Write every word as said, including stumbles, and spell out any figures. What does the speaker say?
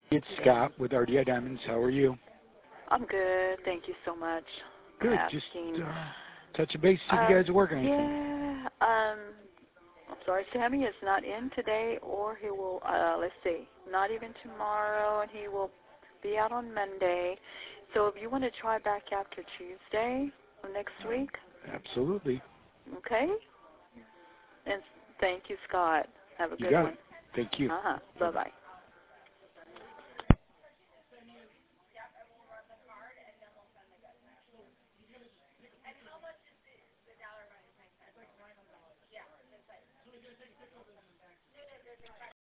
It's Scott with R D I Diamonds. How are you? I'm good. Thank you so much for Good. asking. Just uh, touch a base, see if um, you guys are working anything. Yeah. Um, I'm sorry, Sammy is not in today, or he will. Uh, let's see, not even tomorrow, and he will be out on Monday. So if you want to try back after Tuesday or next week. Absolutely. Okay. And thank you, Scott. Have a You good got one. it. Thank you. Uh huh. Bye bye.